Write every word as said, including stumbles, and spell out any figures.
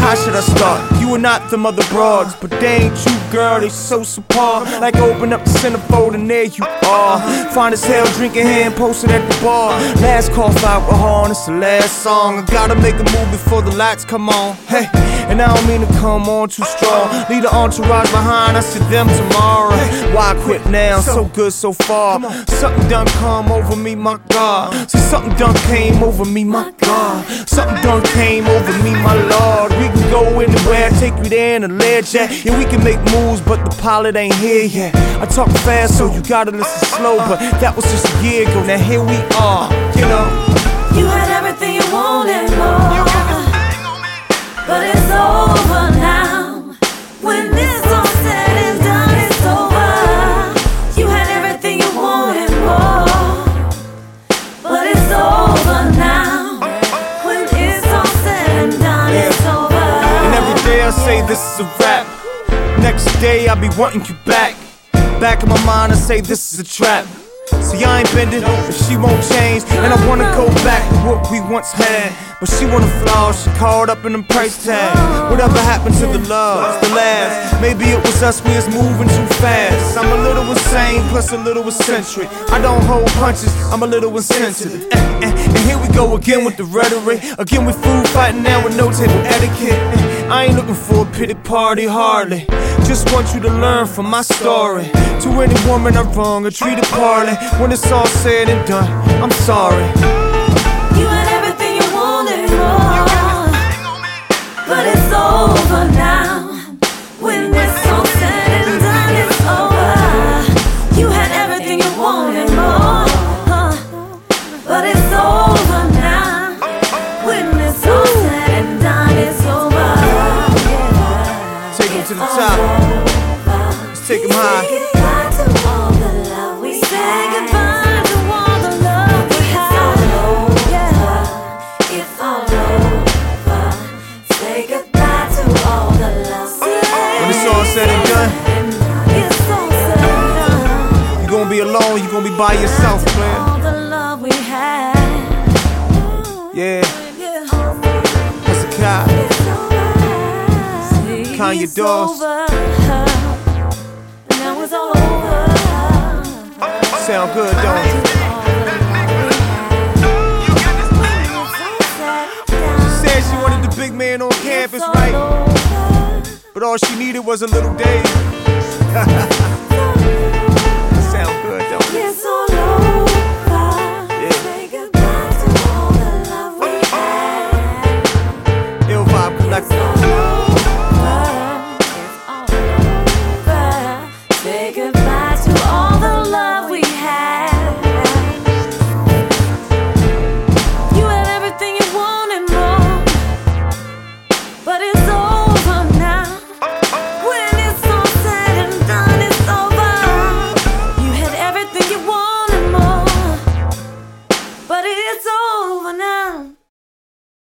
how should I start? You are not them other broads, but they ain't you, girl, they so subpar. Like open up the centerfold and there you are. Fine as hell, drinking hand, posted at the bar. Last call for alcohol, and it's the last song. I gotta make a move before the lights come on. Hey, and I don't mean to come on too strong. Leave the entourage behind, I see them tomorrow. Why quit now? So good so far. Something done come over me, my God. See, something done came over me, my God. Something done came over me, my Lord. We can go anywhere, take you there in a Learjet. Yeah, we can make moves, but the pilot ain't here yet. I talk fast, so you gotta listen slow, but that was just a year ago. Now here we are, you know. You had everything you wanted more, but it's over now. When this all said and done, it's over. You had everything you wanted more, but it's over now. When it's all said and done, yeah. It's over. And every day I say this is a wrap. Next day I be wanting you back. Back in my mind I say this is a trap. See, I ain't bending, but she won't change. And I wanna go back to what we once had, but she wanna flaw, she caught up in them price tag. Whatever happened to the love, the last? Maybe it was us, we was moving too fast. I'm a little insane, plus a little eccentric. I don't hold punches, I'm a little insensitive. eh, eh. And here we go again with the rhetoric. Again with food fighting now with no table etiquette. eh. I ain't looking for a pity party, hardly. Just want you to learn from my story. To any woman I wrong or treated poorly, when it's all said and done, I'm sorry. You had everything you wanted more, but it's over now. When it's all said and done, it's over. You had everything you wanted more, but it's over now. When it's all said and done, it's over. Take him to the top. Let's take him high. Said and done. You gonna be alone, you gonna be by yourself, man. All the love we had. Yeah. That's a cop. Count your doors. Now it's all over. Sound good, don't it? She said she wanted the big man on campus, right? But all she needed was a little Dave.